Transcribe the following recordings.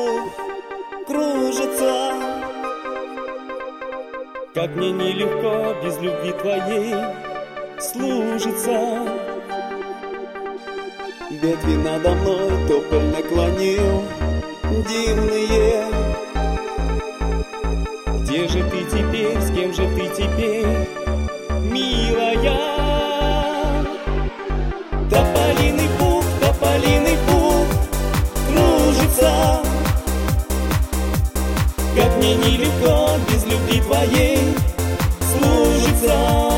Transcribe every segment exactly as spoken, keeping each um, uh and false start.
пух кружится. Как мне нелегко без любви твоей служится. Ветви надо мной тополь наклонил дивные. Где же ты теперь, с кем же ты теперь, милая? Тополиный пух, тополиный пух кружится. Как мне нелегко без любви твоей служится.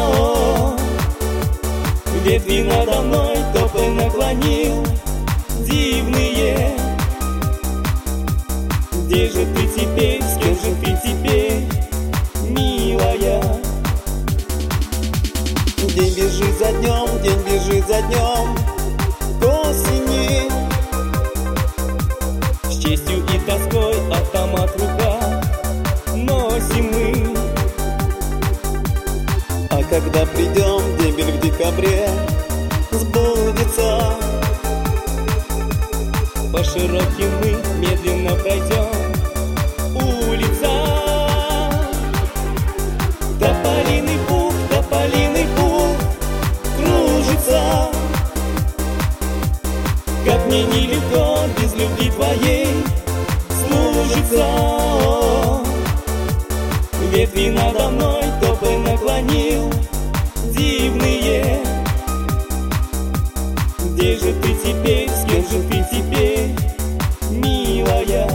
Ветви надо мной тополь наклонил дивные. Где же ты теперь, с кем же ты теперь, милая? День бежит за днем, день бежит за днем к осени. С честью и тоской автомат в руках носим мы. А когда придем, дембель в декабре сбудется. По широким мы медленно пройдем улица. Тополиный пух, тополиный пух кружится. Как мне нелегко без любви твоей служится. Ветви надо мной тополь наклонил дивные. Где же ты теперь, с кем же ты теперь, милая?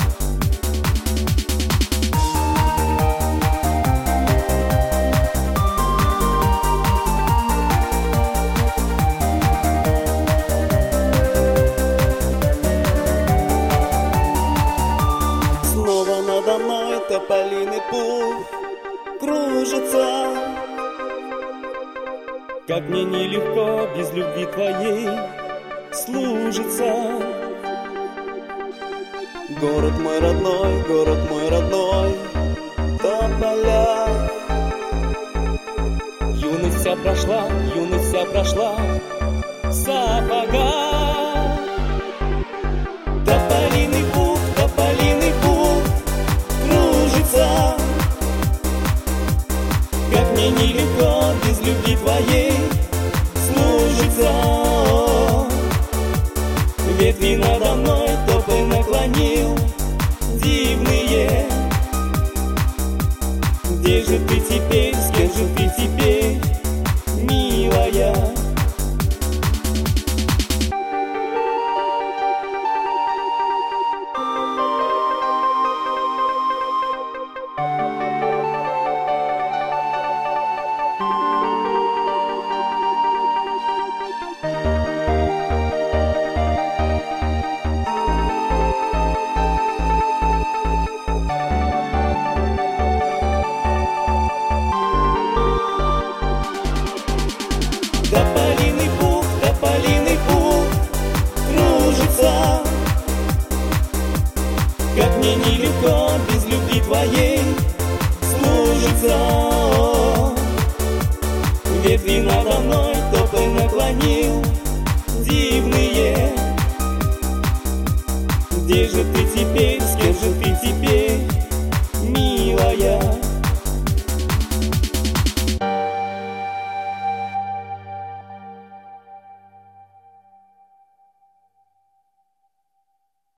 Снова надо мной тополиный пух кружится. Как мне нелегко без любви твоей служится. Город мой родной, город мой родной, тополя. Юность вся прошла, юность вся прошла в сапогах. Тополиный пух, тополиный пух кружится. Как мне нелегко без любви твоей служится. Ветви надо мной тополь наклонил дивные. Где же ты теперь, с кем же ты теперь, милая? Тополиный пух, тополиный пух кружится. Как мне нелегко без любви твоей служится. Ветви надо мной тополь наклонил дивные. Где же ты теперь, с кем же ты теперь, милая?